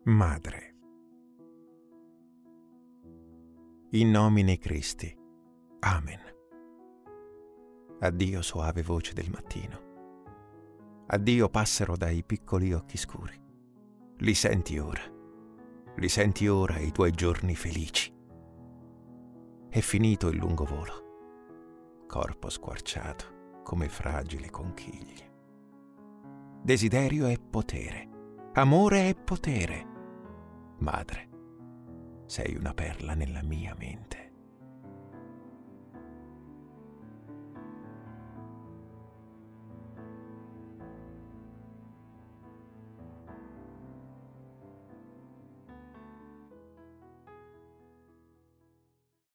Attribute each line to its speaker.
Speaker 1: Madre. In nomine Christi. Amen. Addio soave voce del mattino. Addio passero dai piccoli occhi scuri. Li senti ora i tuoi giorni felici. È finito il lungo volo, corpo squarciato come fragile conchiglie. Desiderio è potere, amore è potere. Madre, sei una perla nella mia mente.